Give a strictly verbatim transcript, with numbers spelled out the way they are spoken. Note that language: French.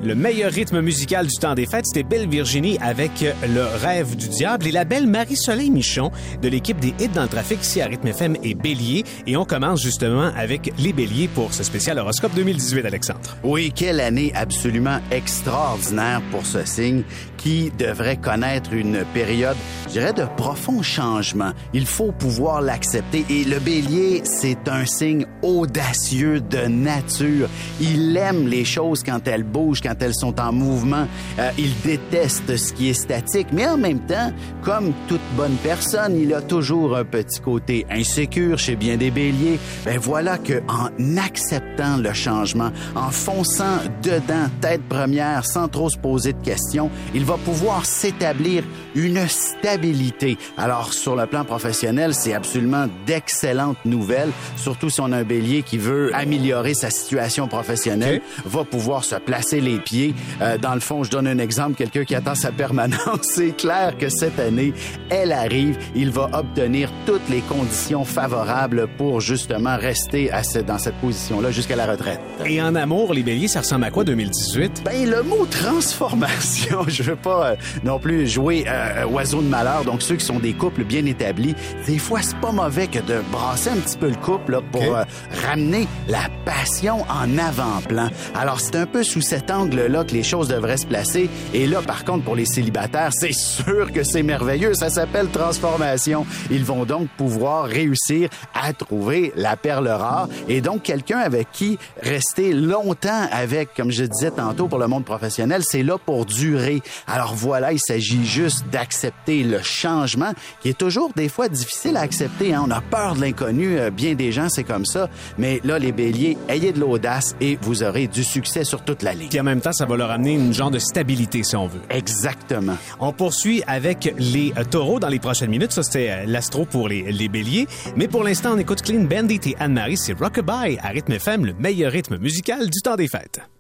le meilleur rythme musical du temps des fêtes. C'était Belle Virginie avec Le Rêve du Diable et la belle Marie-Soleil Michon de l'équipe des Hits dans le trafic ici à Rythme F M et Bélier. Et on commence justement avec les Béliers pour ce spécial horoscope deux mille dix-huit, Alexandre. Oui, quelle année absolument extraordinaire pour ce signe qui devrait connaître une période, je dirais, de profond changement. Il faut pouvoir l'accepter. Et le Bélier, c'est un signe audacieux de nature. Il aime les choses quand elles bougent, quand elles sont en mouvement. Euh, il déteste ce qui est statique. Mais en même temps, comme toute bonne personne, il a toujours un petit côté insécure chez bien des Béliers. Ben voilà que en acceptant le changement, en fonçant dedans, tête première, sans trop se poser de questions, il va pouvoir s'établir une stabilité. Alors, sur le plan professionnel, c'est absolument d'excellentes nouvelles, surtout si on a un Bélier qui veut améliorer sa situation professionnelle, okay. va pouvoir se placer les pieds. Euh, dans le fond, je donne un exemple, quelqu'un qui attend sa permanence, c'est clair que cette année, elle arrive, il va obtenir toutes les conditions favorables pour justement rester à ce, dans cette position-là jusqu'à la retraite. Et en amour, les Béliers, ça ressemble à quoi deux mille dix-huit? Ben, le mot transformation, je veux pas euh, non plus jouer euh, oiseau de malheur, donc ceux qui sont des couples bien établis, des fois, c'est pas mauvais que de brasser un petit peu le couple là, pour okay. euh, ramener la passion en avant-plan. Alors, c'est un peu sous cet angle-là que les choses devraient se placer. Et là, par contre, pour les célibataires, c'est sûr que c'est merveilleux. Ça s'appelle transformation. Ils vont donc pouvoir réussir à trouver la perle rare et donc quelqu'un avec qui rester longtemps avec, comme je disais tantôt pour le monde professionnel, c'est là pour durer. Alors voilà, il s'agit juste d'accepter le changement qui est toujours des fois difficile à accepter. Hein? On a peur de l'inconnu. Bien des gens, c'est comme ça. Mais là, les Béliers, ayez de l'audace et vous aurez du succès sur toute la ligne. Puis en même temps, ça va leur amener une genre de stabilité, si on veut. Exactement. On poursuit avec les euh, taureaux dans les prochaines minutes. Ça, c'était euh, l'astro pour les, les Béliers. Mais pour l'instant, on écoute Clean Bandit et Anne-Marie. C'est Rockabye à Rythme F M, le meilleur rythme musical du temps des fêtes.